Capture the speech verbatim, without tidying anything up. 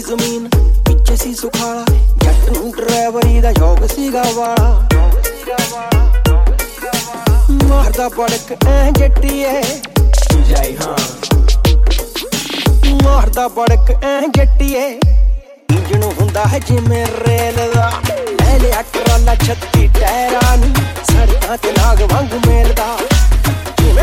ਜ਼ਮੀਨ ਪਿੱਛੇ ਸੀ ਸੁਖਾਲਾ ਜੱਟ ਨੂੰ ਡਰਾਈਵਰੀ ਦਾ ਸ਼ੌਕ ਸੀਗਾ ਵਾਲਾ ਮਾਰਦਾ ਬੜਕ ਐ ਜੱਟੀਏ ਜਾਈ ਹਾਂ ਮਾਰਦਾ ਬੜਕ ਐ ਜੱਟੀਏ ਇੰਜਣ ਹੁੰਦਾ ਹੈ ਜਿਵੇਂ ਰੇਲ ਦਾ ਲੈ ਲਿਆ ਟਰਾਲਾ ਛੱਤੀ ਟਾਇਰਾਂ ਨੂੰ ਸੜਕਾਂ ਤੇ ਨਾਗ ਵਾਂਗ ਮੇਲਦਾ